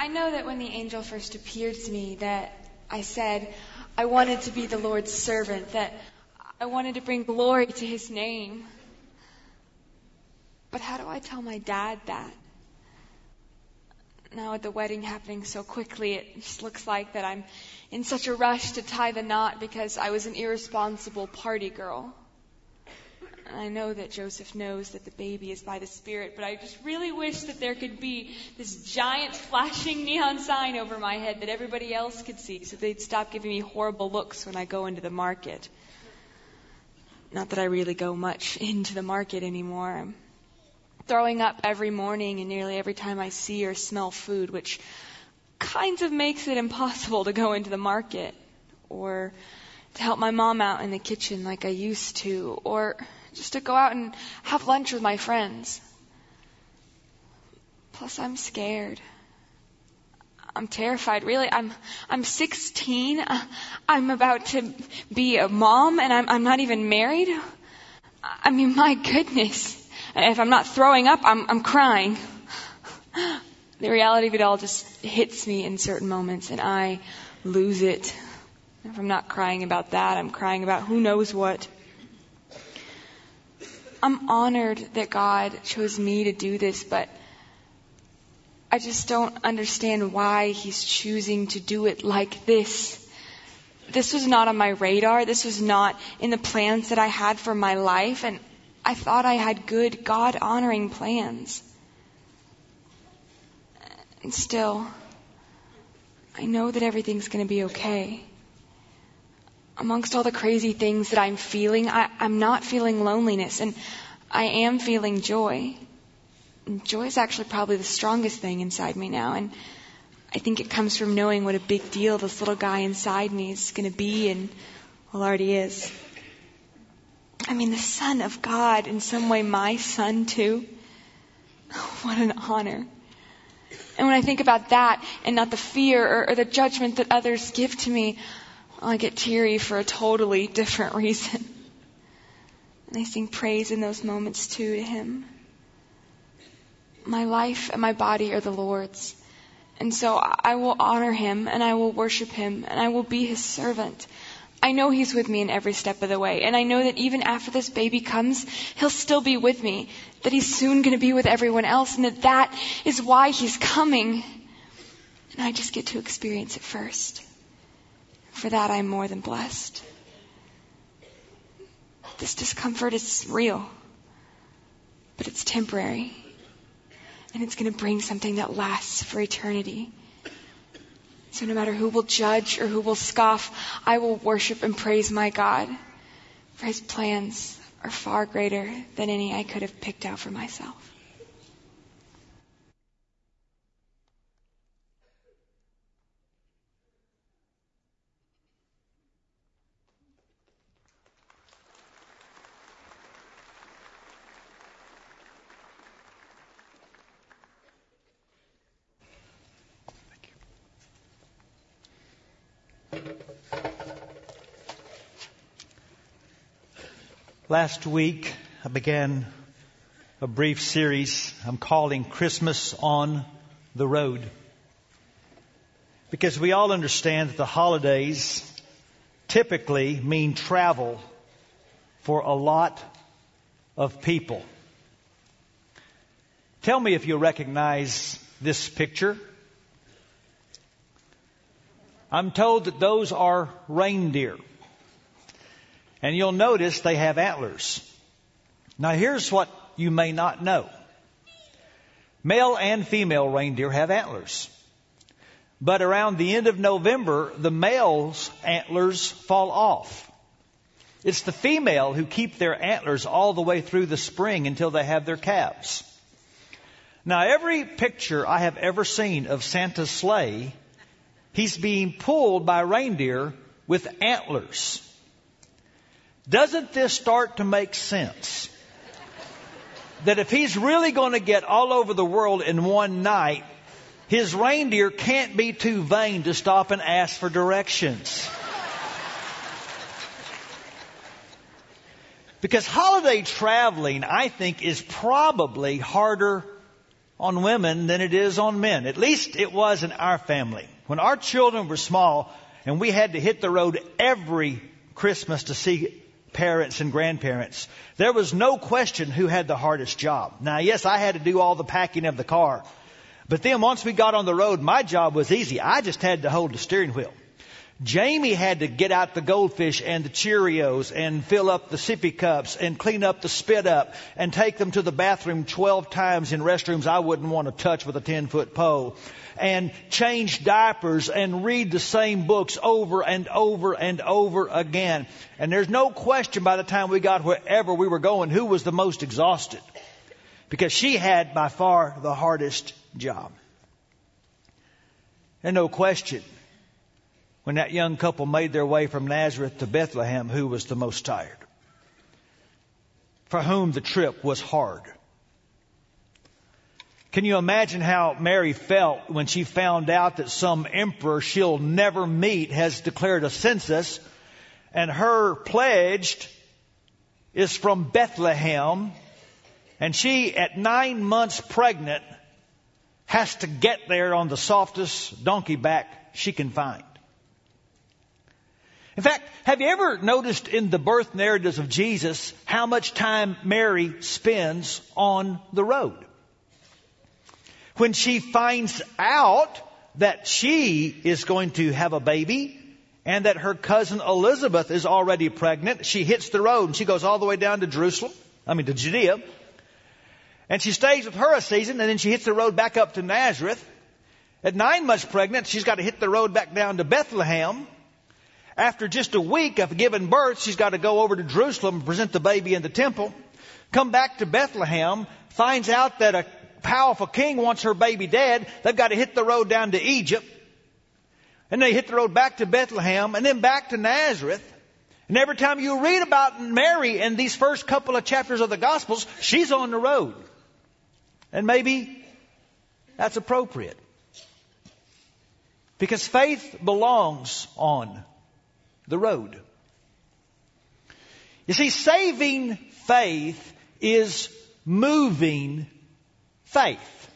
I know that when the angel first appeared to me that I said I wanted to be the Lord's servant, that I wanted to bring glory to his name. But how do I tell my dad that? Now with the wedding happening so quickly, it just looks like that I'm in such a rush to tie the knot because I was an irresponsible party girl. And I know that Joseph knows that the baby is by the Spirit, but I just really wish that there could be this giant flashing neon sign over my head that everybody else could see so they'd stop giving me horrible looks when I go into the market. Not that I really go much into the market anymore. I'm throwing up every morning and nearly every time I see or smell food, which kind of makes it impossible to go into the market or to help my mom out in the kitchen like I used to, or just to go out and have lunch with my friends. Plus, I'm scared. I'm terrified. Really, I'm 16. I'm about to be a mom, and I'm not even married. I mean, my goodness. If I'm not throwing up, I'm crying. The reality of it all just hits me in certain moments, and I lose it. If I'm not crying about that, I'm crying about who knows what. I'm honored that God chose me to do this, but I just don't understand why He's choosing to do it like this. This was not on my radar. This was not in the plans that I had for my life, and I thought I had good, God-honoring plans. And still, I know that everything's going to be okay. Amongst all the crazy things that I'm feeling, I'm not feeling loneliness, and I am feeling joy. And joy is actually probably the strongest thing inside me now, and I think it comes from knowing what a big deal this little guy inside me is going to be, and well, already is. I mean, the Son of God, in some way my son too. What an honor. And when I think about that and not the fear or the judgment that others give to me, I get teary for a totally different reason. And I sing praise in those moments too to Him. My life and my body are the Lord's. And so I will honor Him and I will worship Him and I will be His servant. I know He's with me in every step of the way. And I know that even after this baby comes, He'll still be with me. That He's soon going to be with everyone else. And that is why He's coming. And I just get to experience it first. For that, I'm more than blessed. This discomfort is real. But it's temporary. And it's going to bring something that lasts for eternity. So no matter who will judge or who will scoff, I will worship and praise my God. For His plans are far greater than any I could have picked out for myself. Last week, I began a brief series I'm calling Christmas on the Road. Because we all understand that the holidays typically mean travel for a lot of people. Tell me if you recognize this picture. I'm told that those are reindeer. And you'll notice they have antlers. Now here's what you may not know. Male and female reindeer have antlers. But around the end of November, the male's antlers fall off. It's the female who keep their antlers all the way through the spring until they have their calves. Now every picture I have ever seen of Santa's sleigh, he's being pulled by reindeer with antlers. Doesn't this start to make sense? That if he's really going to get all over the world in one night, his reindeer can't be too vain to stop and ask for directions. Because holiday traveling, I think, is probably harder on women than it is on men. At least it was in our family. When our children were small and we had to hit the road every Christmas to see parents and grandparents, there was no question who had the hardest job. Now, yes, I had to do all the packing of the car. But then once we got on the road, my job was easy. I just had to hold the steering wheel. Jamie had to get out the goldfish and the Cheerios and fill up the sippy cups and clean up the spit up and take them to the bathroom 12 times in restrooms I wouldn't want to touch with a 10-foot pole, and change diapers and read the same books over and over and over again. And there's no question by the time we got wherever we were going who was the most exhausted, because she had by far the hardest job. And no question, when that young couple made their way from Nazareth to Bethlehem, who was the most tired? For whom the trip was hard. Can you imagine how Mary felt when she found out that some emperor she'll never meet has declared a census, and her pledged is from Bethlehem, and she, at 9 months pregnant, has to get there on the softest donkey back she can find? In fact, have you ever noticed in the birth narratives of Jesus how much time Mary spends on the road? When she finds out that she is going to have a baby and that her cousin Elizabeth is already pregnant, she hits the road and she goes all the way down to to Judea. And she stays with her a season, and then she hits the road back up to Nazareth. At 9 months pregnant, she's got to hit the road back down to Bethlehem. After just a week of giving birth, she's got to go over to Jerusalem and present the baby in the temple. Come back to Bethlehem, finds out that a powerful king wants her baby dead. They've got to hit the road down to Egypt. And they hit the road back to Bethlehem and then back to Nazareth. And every time you read about Mary in these first couple of chapters of the Gospels, she's on the road. And maybe that's appropriate, because faith belongs on the road. You see, saving faith is moving faith.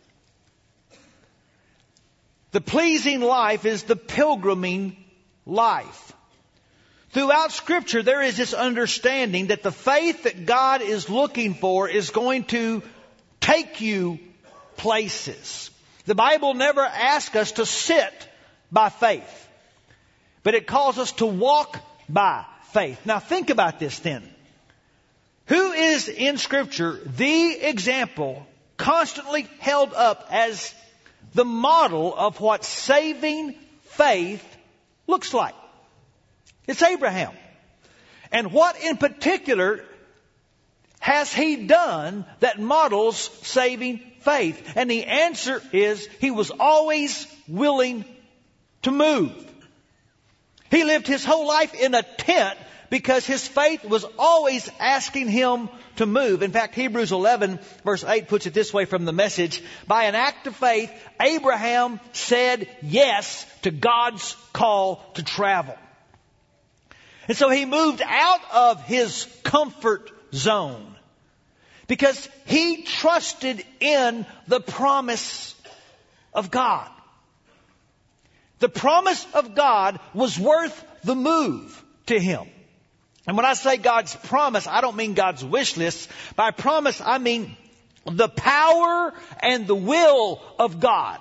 The pleasing life is the pilgriming life. Throughout Scripture, there is this understanding that the faith that God is looking for is going to take you places. The Bible never asks us to sit by faith, but it calls us to walk by faith. Now think about this then. Who is in Scripture the example constantly held up as the model of what saving faith looks like? It's Abraham. And what in particular has he done that models saving faith? And the answer is he was always willing to move. He lived his whole life in a tent because his faith was always asking him to move. In fact, Hebrews 11 verse 8 puts it this way from the Message: by an act of faith, Abraham said yes to God's call to travel. And so he moved out of his comfort zone because he trusted in the promise of God. The promise of God was worth the move to him. And when I say God's promise, I don't mean God's wish list. By promise, I mean the power and the will of God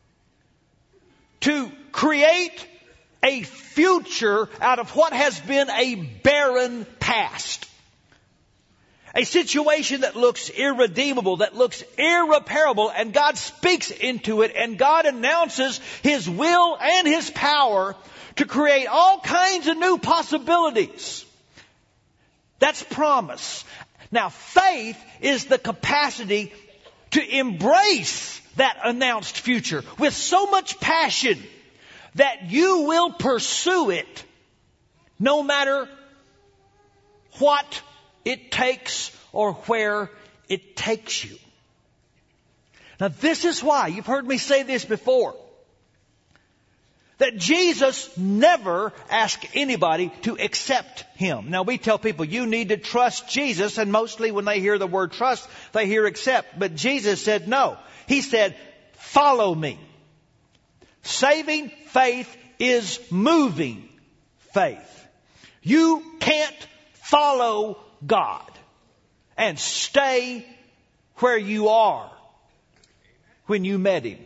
to create a future out of what has been a barren past. A situation that looks irredeemable, that looks irreparable, and God speaks into it, and God announces His will and His power to create all kinds of new possibilities. That's promise. Now, faith is the capacity to embrace that announced future with so much passion that you will pursue it no matter what it takes or where it takes you. Now, this is why, you've heard me say this before, that Jesus never asked anybody to accept Him. Now we tell people you need to trust Jesus, and mostly when they hear the word trust, they hear accept. But Jesus said no. He said, follow me. Saving faith is moving faith. You can't follow God and stay where you are when you met Him.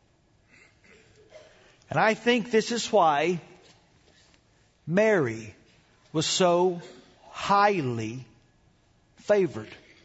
And I think this is why Mary was so highly favored.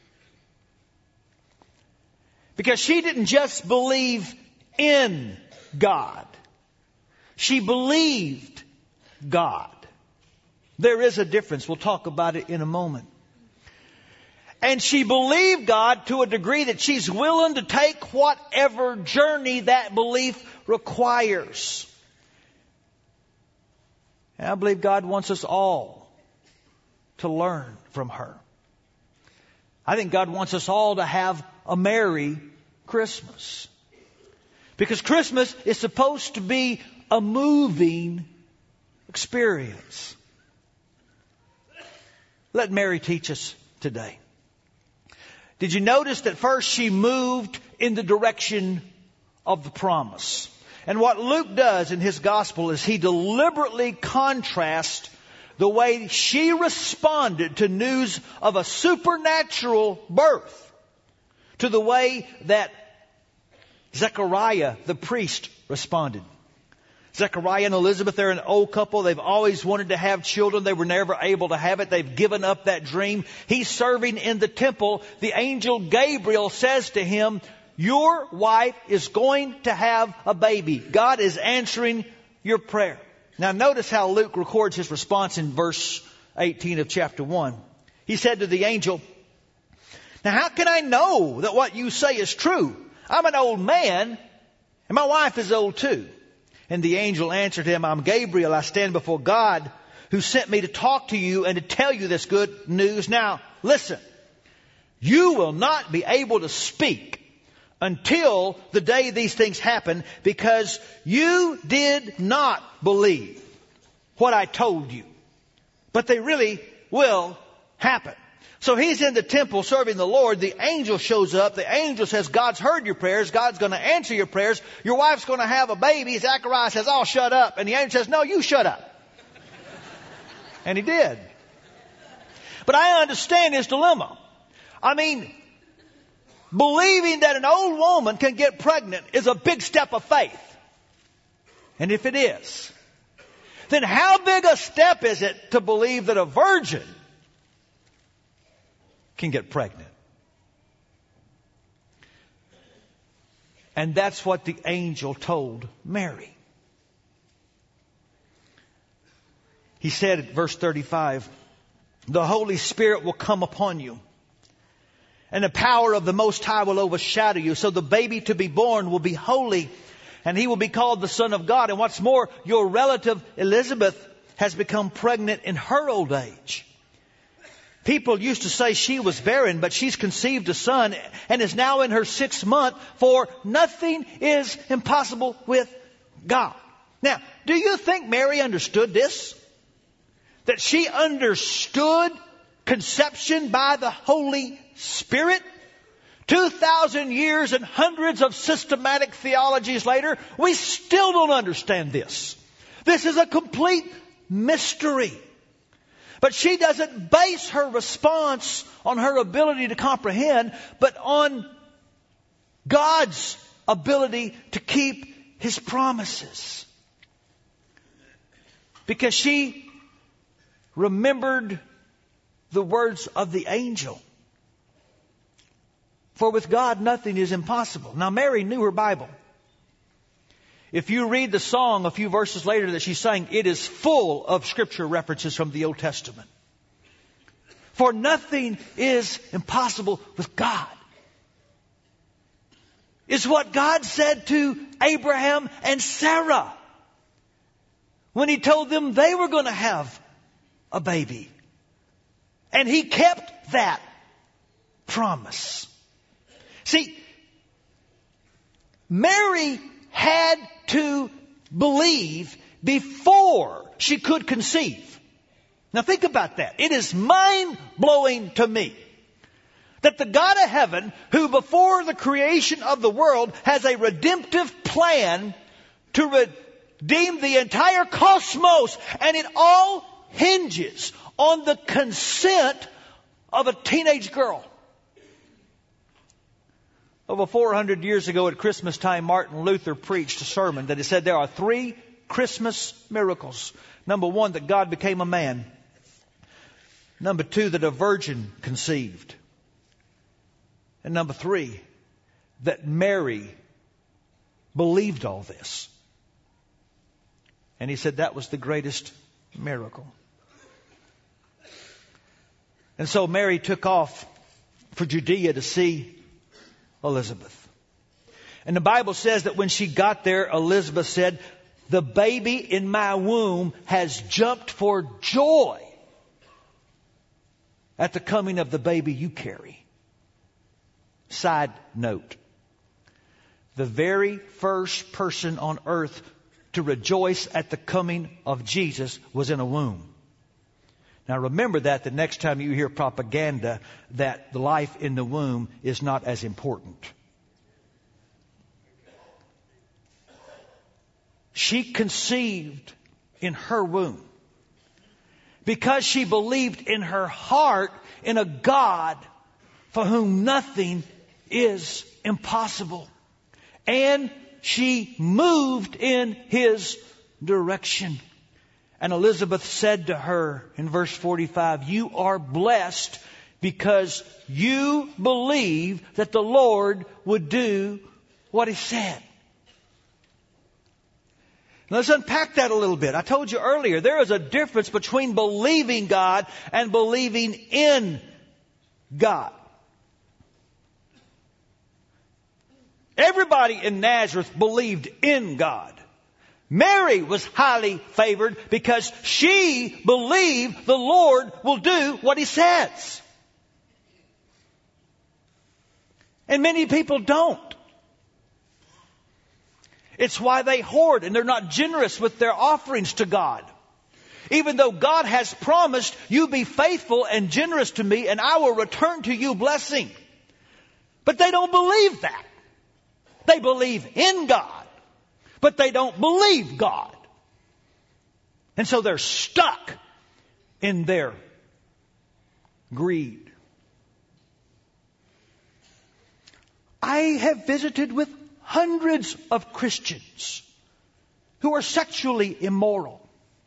Because she didn't just believe in God. She believed God. There is a difference. We'll talk about it in a moment. And she believed God to a degree that she's willing to take whatever journey that belief requires. And I believe God wants us all to learn from her. I think God wants us all to have a merry Christmas. Because Christmas is supposed to be a moving experience. Let Mary teach us today. Did you notice that first she moved in the direction of the promise? And what Luke does in his gospel is he deliberately contrasts the way she responded to news of a supernatural birth to the way that Zechariah, the priest, responded. Zechariah and Elizabeth, they're an old couple. They've always wanted to have children. They were never able to have it. They've given up that dream. He's serving in the temple. The angel Gabriel says to him, your wife is going to have a baby. God is answering your prayer. Now notice how Luke records his response in verse 18 of chapter 1. He said to the angel, now how can I know that what you say is true? I'm an old man and my wife is old too. And the angel answered him, I'm Gabriel. I stand before God who sent me to talk to you and to tell you this good news. Now, listen, you will not be able to speak until the day these things happen because you did not believe what I told you. But they really will happen. So he's in the temple serving the Lord. The angel shows up. The angel says, God's heard your prayers. God's going to answer your prayers. Your wife's going to have a baby. Zechariah says, oh, shut up. And the angel says, no, you shut up. And he did. But I understand his dilemma. I mean, believing that an old woman can get pregnant is a big step of faith. And if it is, then how big a step is it to believe that a virgin can get pregnant? And that's what the angel told Mary. He said at verse 35, the Holy Spirit will come upon you, and the power of the Most High will overshadow you. So the baby to be born will be holy, and he will be called the Son of God. And what's more, your relative Elizabeth has become pregnant in her old age. People used to say she was barren, but she's conceived a son and is now in her 6th month, for nothing is impossible with God. Now, do you think Mary understood this? That she understood conception by the Holy Spirit? 2,000 years and hundreds of systematic theologies later, we still don't understand this. This is a complete mystery. But she doesn't base her response on her ability to comprehend, but on God's ability to keep His promises. Because she remembered the words of the angel. For with God nothing is impossible. Now Mary knew her Bible. If you read the song a few verses later that she sang, it is full of scripture references from the Old Testament. For nothing is impossible with God. It's what God said to Abraham and Sarah when He told them they were going to have a baby. And He kept that promise. See, Mary had to believe before she could conceive. Now think about that. It is mind-blowing to me that the God of heaven, who before the creation of the world has a redemptive plan to redeem the entire cosmos, and it all hinges on the consent of a teenage girl. Over 400 years ago at Christmas time, Martin Luther preached a sermon that he said there are 3 Christmas miracles. Number 1, that God became a man. Number 2, that a virgin conceived. And number 3, that Mary believed all this. And he said that was the greatest miracle. And so Mary took off for Judea to see Elizabeth. And the Bible says that when she got there, Elizabeth said, "The baby in my womb has jumped for joy at the coming of the baby you carry." Side note, the very first person on earth to rejoice at the coming of Jesus was in a womb. Now remember that the next time you hear propaganda that the life in the womb is not as important. She conceived in her womb because she believed in her heart in a God for whom nothing is impossible. And she moved in His direction. And Elizabeth said to her in verse 45, "You are blessed because you believe that the Lord would do what He said." Now let's unpack that a little bit. I told you earlier, there is a difference between believing God and believing in God. Everybody in Nazareth believed in God. Mary was highly favored because she believed the Lord will do what He says. And many people don't. It's why they hoard and they're not generous with their offerings to God. Even though God has promised, "You be faithful and generous to me and I will return to you blessing." But they don't believe that. They believe in God, but they don't believe God. And so they're stuck in their greed. I have visited with hundreds of Christians who are sexually immoral.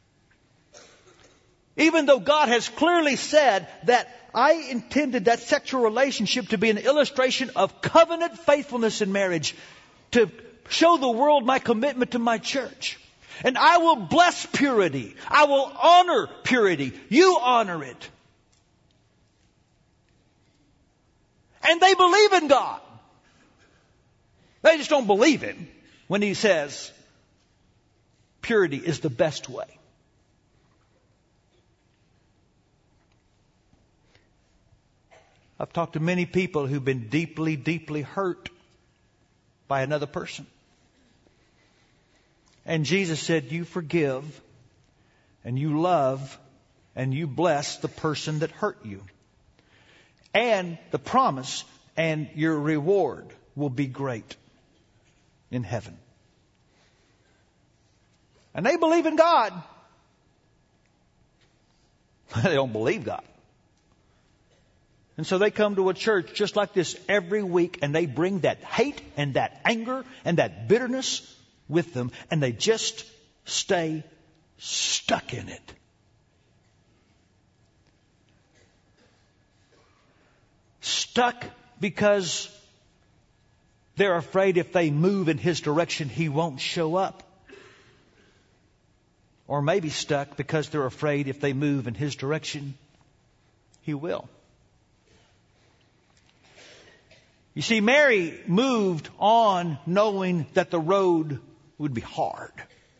Even though God has clearly said that I intended that sexual relationship to be an illustration of covenant faithfulness in marriage, to show the world my commitment to my church. And I will bless purity. I will honor purity. You honor it. And they believe in God. They just don't believe Him when He says purity is the best way. I've talked to many people who've been deeply, deeply hurt by another person. And Jesus said, "You forgive and you love and you bless the person that hurt you. And the promise and your reward will be great in heaven." And they believe in God. They don't believe God. And so they come to a church just like this every week, and they bring that hate and that anger and that bitterness with them, and they just stay stuck in it. Stuck because they're afraid if they move in His direction, He won't show up. Or maybe stuck because they're afraid if they move in His direction, He will. You see, Mary moved on knowing that the road would be hard.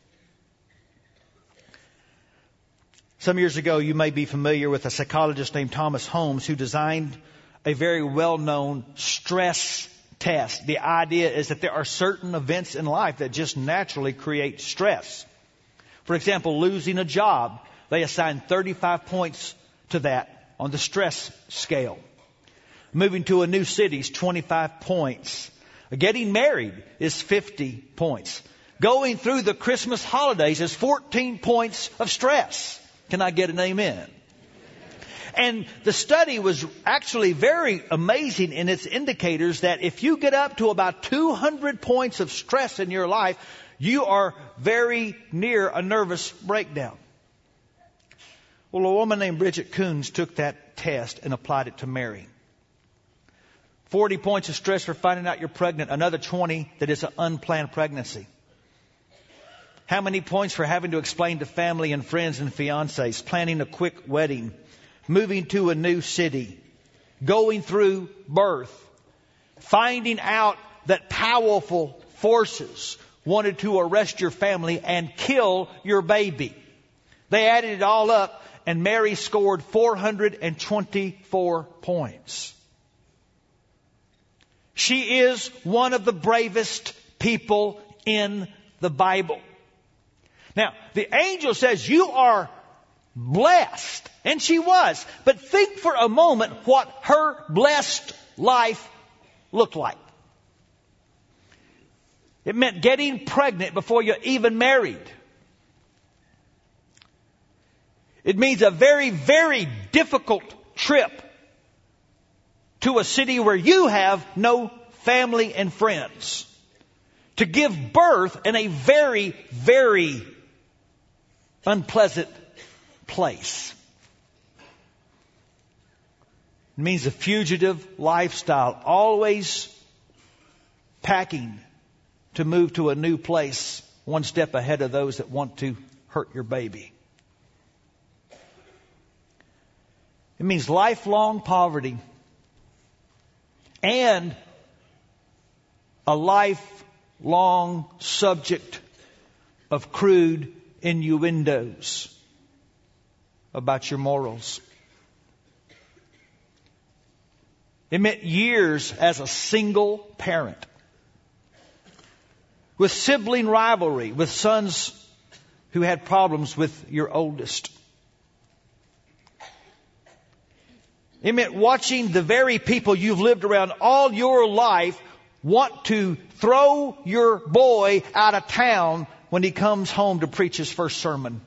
Some years ago, you may be familiar with a psychologist named Thomas Holmes who designed a very well-known stress test. The idea is that there are certain events in life that just naturally create stress. For example, losing a job. They assign 35 points to that on the stress scale. Moving to a new city is 25 points. Getting married is 50 points. Going through the Christmas holidays is 14 points of stress. Can I get an amen? And the study was actually very amazing in its indicators that if you get up to about 200 points of stress in your life, you are very near a nervous breakdown. Well, a woman named Bridget Coons took that test and applied it to Mary. 40 points of stress for finding out you're pregnant. Another 20 that it's an unplanned pregnancy. How many points for having to explain to family and friends and fiancés, planning a quick wedding, moving to a new city, going through birth, finding out that powerful forces wanted to arrest your family and kill your baby. They added it all up, and Mary scored 424 points. She is one of the bravest people in the Bible. Now, the angel says you are blessed. And she was. But think for a moment what her blessed life looked like. It meant getting pregnant before you're even married. It means a very, very difficult trip to a city where you have no family and friends. To give birth in a very, very unpleasant place. It means a fugitive lifestyle, always packing to move to a new place, one step ahead of those that want to hurt your baby. It means lifelong poverty and a lifelong subject of crude innuendos about your morals. It meant years as a single parent, with sibling rivalry, with sons who had problems with your oldest. It meant watching the very people you've lived around all your life want to throw your boy out of town when he comes home to preach his first sermon.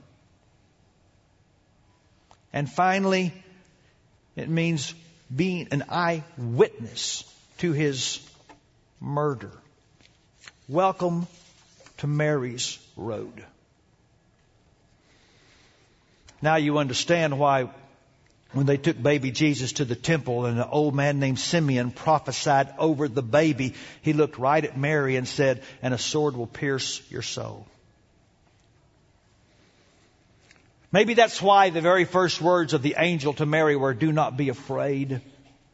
And finally, it means being an eyewitness to his murder. Welcome to Mary's Road. Now you understand why when they took baby Jesus to the temple and an old man named Simeon prophesied over the baby, he looked right at Mary and said, "And a sword will pierce your soul." Maybe that's why the very first words of the angel to Mary were, "Do not be afraid."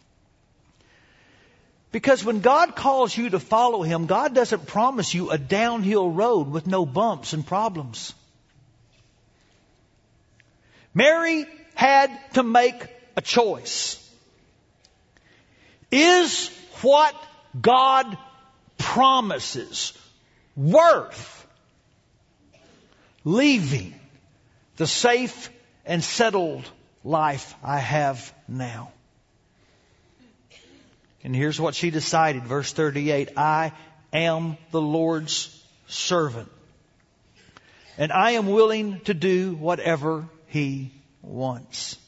Because when God calls you to follow Him, God doesn't promise you a downhill road with no bumps and problems. Mary had to make a choice. Is what God promises worth leaving the safe and settled life I have now? And here's what she decided, verse 38. I am the Lord's servant, and I am willing to do whatever He wants.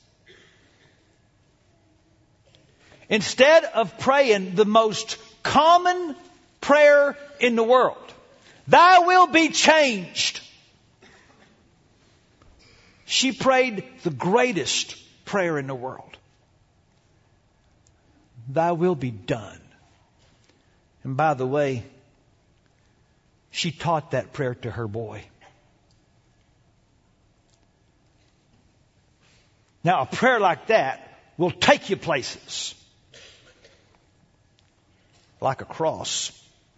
Instead of praying the most common prayer in the world, "Thy will be changed," she prayed the greatest prayer in the world. "Thy will be done." And by the way, she taught that prayer to her boy. Now, a prayer like that will take you places. Like a cross.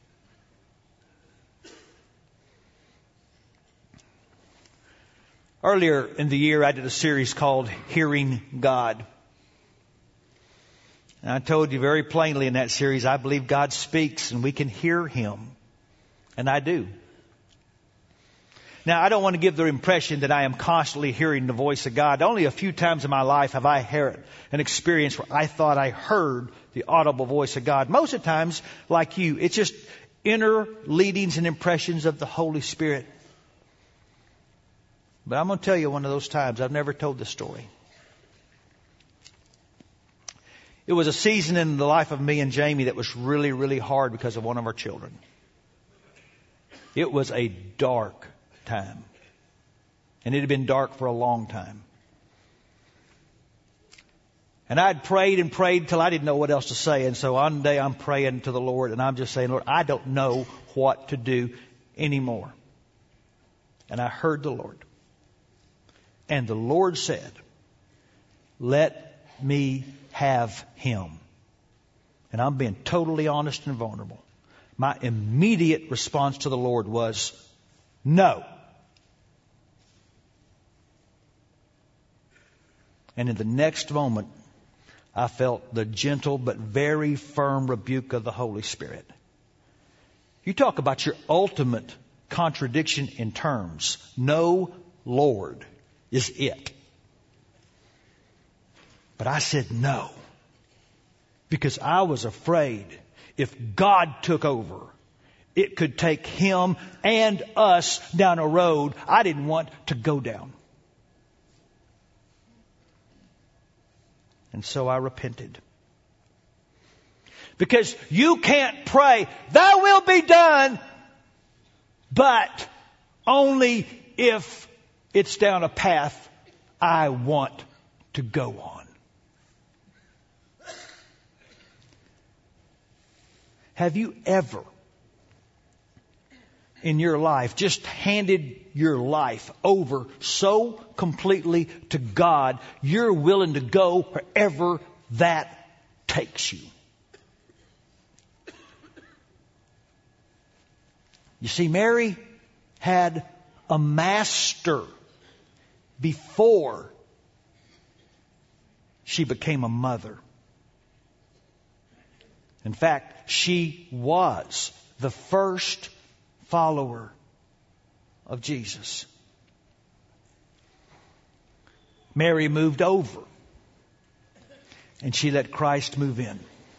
Earlier in the year, I did a series called Hearing God. I told you very plainly in that series, I believe God speaks and we can hear Him. And I do. Now, I don't want to give the impression that I am constantly hearing the voice of God. Only a few times in my life have I had an experience where I thought I heard the audible voice of God. Most of the times, like you, it's just inner leadings and impressions of the Holy Spirit. But I'm going to tell you one of those times. I've never told this story. It was a season in the life of me and Jamie that was really, really hard because of one of our children. It was a dark time. And it had been dark for a long time. And I'd prayed and prayed till I didn't know what else to say. And so one day I'm praying to the Lord and I'm just saying, Lord, I don't know what to do anymore. And I heard the Lord. And the Lord said, let me have him. And I'm being totally honest and vulnerable. My immediate response to the Lord was, no. And in the next moment, I felt the gentle but very firm rebuke of the Holy Spirit. You talk about your ultimate contradiction in terms. No, Lord, is it. But I said no. Because I was afraid if God took over, it could take him and us down a road I didn't want to go down. And so I repented. Because you can't pray, thy will be done, but only if it's down a path I want to go on. Have you ever in your life just handed your life over so completely to God, you're willing to go wherever that takes you? You see, Mary had a master before she became a mother. In fact, she was the first follower of Jesus. Mary moved over and she let Christ move in.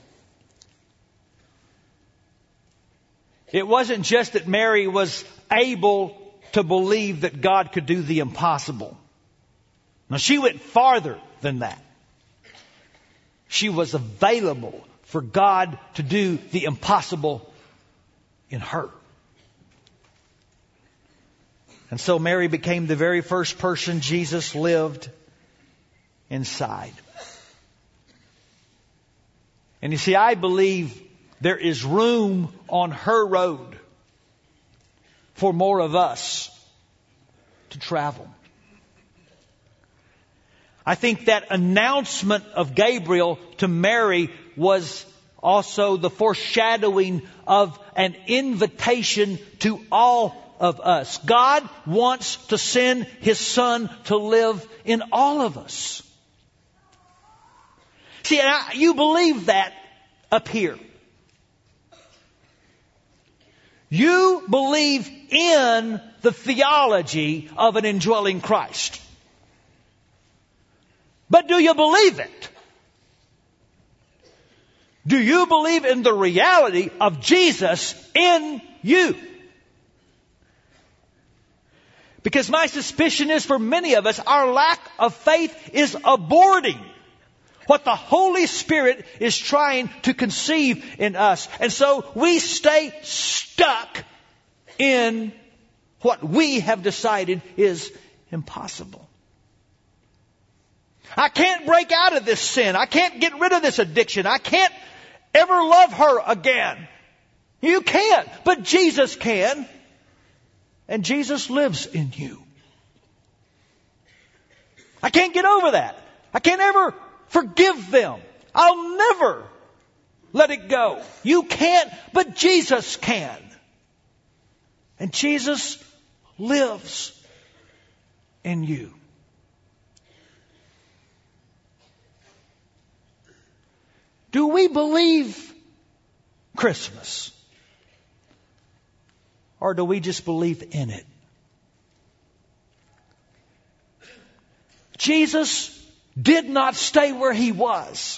It wasn't just that Mary was able to believe that God could do the impossible. Now, she went farther than that. She was available for God to do the impossible in her. And so Mary became the very first person Jesus lived inside. And you see, I believe there is room on her road for more of us to travel. I think that announcement of Gabriel to Mary was also the foreshadowing of an invitation to all of us. God wants to send His Son to live in all of us. See, you believe that up here. You believe in the theology of an indwelling Christ. But do you believe it? Do you believe in the reality of Jesus in you? Because my suspicion is for many of us, our lack of faith is aborting what the Holy Spirit is trying to conceive in us. And so we stay stuck in what we have decided is impossible. I can't break out of this sin. I can't get rid of this addiction. I can't ever love her again. You can't, but Jesus can. And Jesus lives in you. I can't get over that. I can't ever forgive them. I'll never let it go. You can't, but Jesus can. And Jesus lives in you. Do we believe Christmas? Or do we just believe in it? Jesus did not stay where He was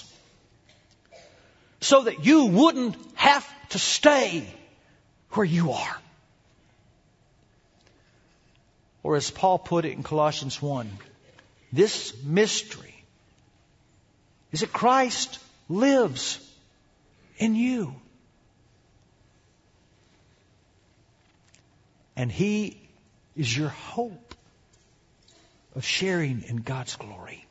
so that you wouldn't have to stay where you are. Or as Paul put it in Colossians 1, this mystery is that Christ lives in you. And He is your hope of sharing in God's glory.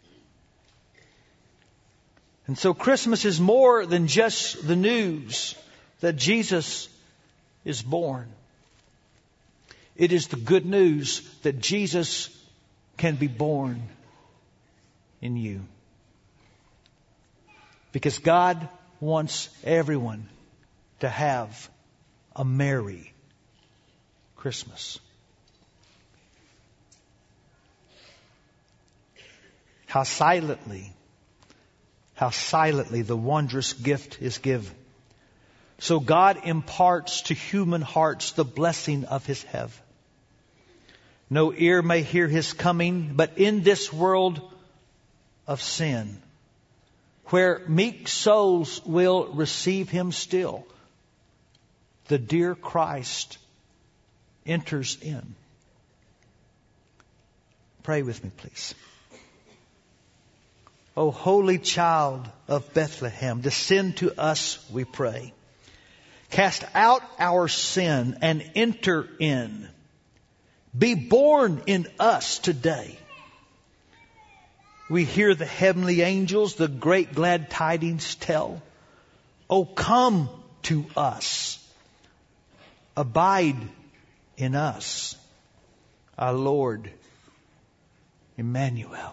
And so Christmas is more than just the news that Jesus is born. It is the good news that Jesus can be born in you. Because God wants everyone to have a merry Christmas. How silently the wondrous gift is given. So God imparts to human hearts the blessing of His heaven. No ear may hear His coming, but in this world of sin, where meek souls will receive Him still, the dear Christ enters in. Pray with me, please. O holy child of Bethlehem, descend to us, we pray. Cast out our sin and enter in. Be born in us today. We hear the heavenly angels the great glad tidings tell. Oh, come to us. Abide in us, our Lord Emmanuel.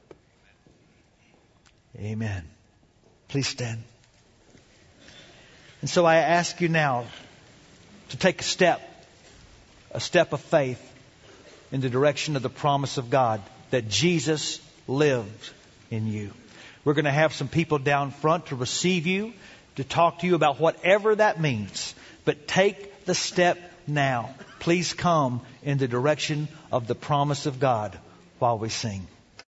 Amen. Please stand. And so I ask you now to take a step of faith in the direction of the promise of God that Jesus lived in you. We're going to have some people down front to receive you, to talk to you about whatever that means. But take the step now. Please come in the direction of the promise of God while we sing.